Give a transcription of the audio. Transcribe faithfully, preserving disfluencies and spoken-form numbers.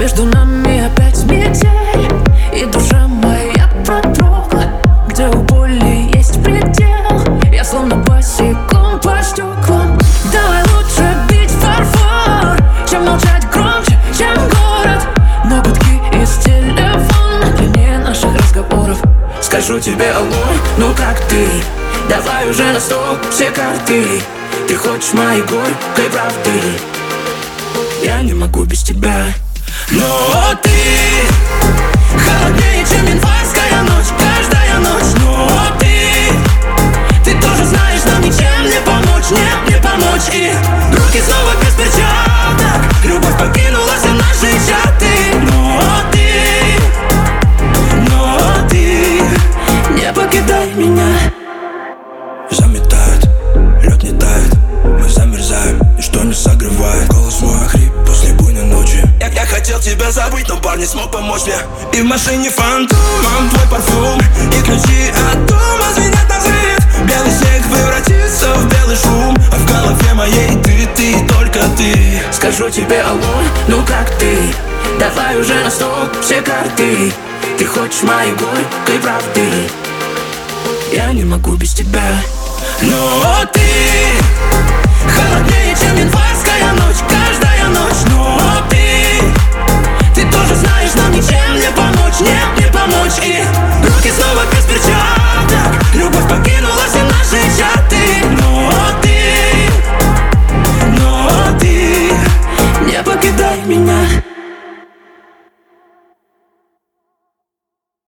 Между нами опять метель, и душа моя продрогла. Где у боли есть предел, я словно босиком по стеклам. Давай лучше бить фарфор, чем молчать громче, чем город. Но гудки из телефона длиннее наших разговоров. Скажу тебе алло, ну как ты? Давай уже на стол все карты. Ты хочешь моей горькой правды? Я не могу без тебя. Но ты холоднее, чем январская ночь, каждая ночь. Но ты, ты тоже знаешь, нам ничем не помочь, нет, не помочь. И руки снова без перчаток, любовь покинула все наши чаты. Но ты, но ты не покидай меня. Заметает, лед не тает, мы замерзаем, ничто не согревает. Голос мой охрип после буйной ночи. Я, я хотел тебя забыть, но парень не смог помочь мне. И в машине фантомом твой парфюм, и ключи от дома звенят на взрыв. Белый снег превратится в белый шум, а в голове моей ты, ты, только ты. Скажу тебе алло, ну как ты? Давай уже на стол все карты. Ты хочешь моей горькой правды? Я не могу без тебя. Но ты холоднее,